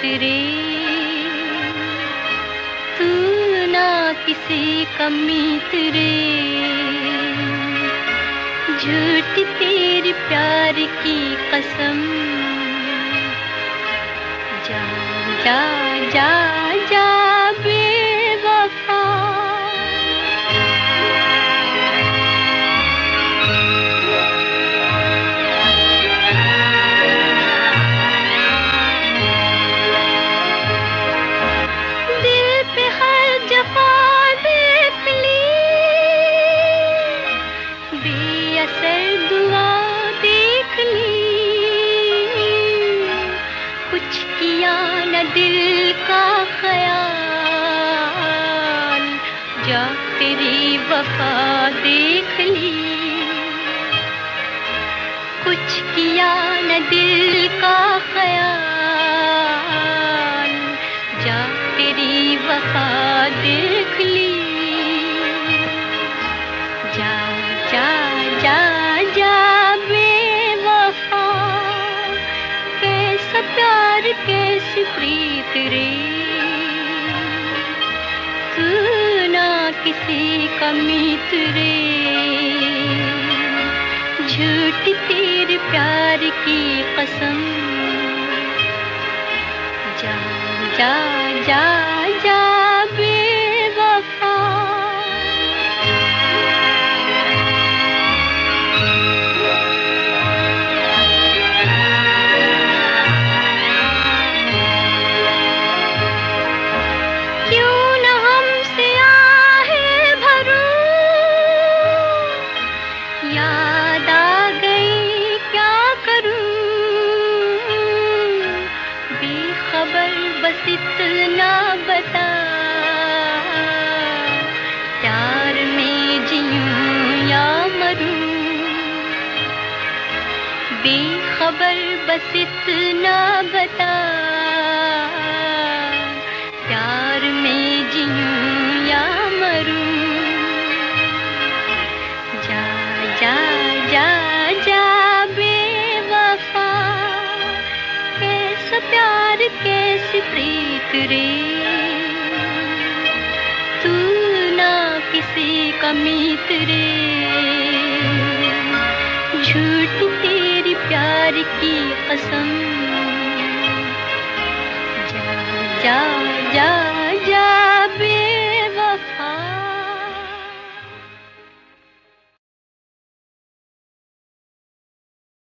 रे, तू ना किसी का मीत रे। झूठी तेरी प्यार की कसम, जा जा जा जा बेवफा। दिल पे हर जफा देख ली, बेअसर दुआ देख ली। कुछ किया न दिल का ख्याल, जा तेरी वफा देख ली। कुछ किया न दिल का ख्याल, जा तेरी वफा देख ली। जा जा जा जा बेवफा, कैसा प्यार कैसी प्रीत रे, तू ना किसी का मीत रे। झूठी तेरे प्यार की कसम, जा जा जा जा बेवफा। क्यों न हमसे आहे भरूं, याद आ गई क्या करूं। बेखबर बस इतना बता, प्यार में जीऊं या मरूं। बेखबर बस इतना बता, प्यार में जीऊं या मरूं। जा जा जा जा बेवफा, कैसा प्यार कैसी प्रीत रे, तू ना किसी का मीत रे। झूठी तेरी प्यार की कसम, जा जा